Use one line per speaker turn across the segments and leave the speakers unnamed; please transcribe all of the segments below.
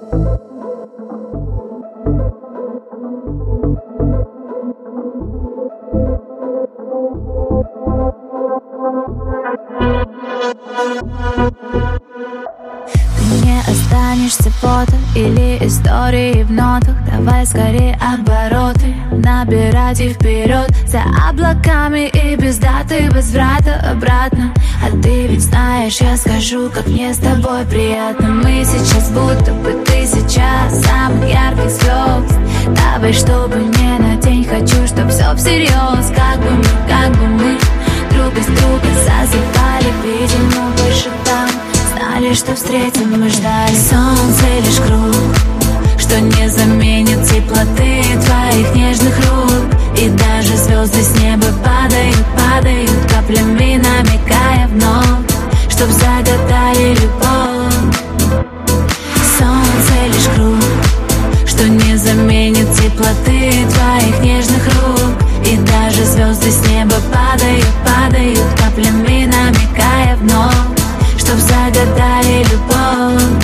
Останешься фото или истории в нотах. Давай скорее обороты набирать и вперед, за облаками и без даты возврата обратно. А ты ведь знаешь, я скажу, как мне с тобой приятно. Мы сейчас будто бы тысяча самых ярких звезд. Давай, чтобы не на день, хочу, чтоб все всерьез. Как бы мы друг без друга засыпали, видимо, больше там. Знали, что встретим, мы ждали. Солнце лишь круг, что не заменит теплоты твоих нежных рук. И даже звезды с неба падают каплями, намекая вновь, чтоб загадали любовь. Солнце лишь круг, что не заменит теплоты твоих нежных рук. И даже звезды с неба падают каплями, намекая вновь, чтоб загадали любовь.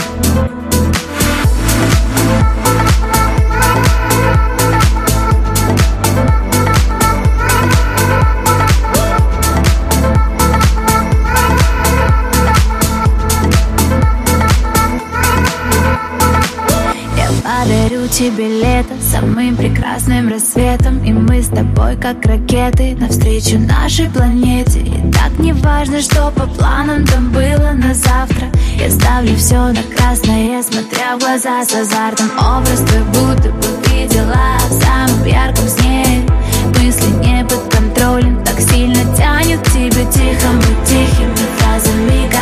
Я подарю тебе лето самым прекрасным рассветом, и мы с тобой как ракеты навстречу нашей планете. И так не важно, что по планам там было на завтра. Я ставлю все на красное, смотря в глаза с азартом. Образ твой будто бы видела в самом ярком сне. Мысли не под контролем, так сильно тянет к тебе тихими фразами.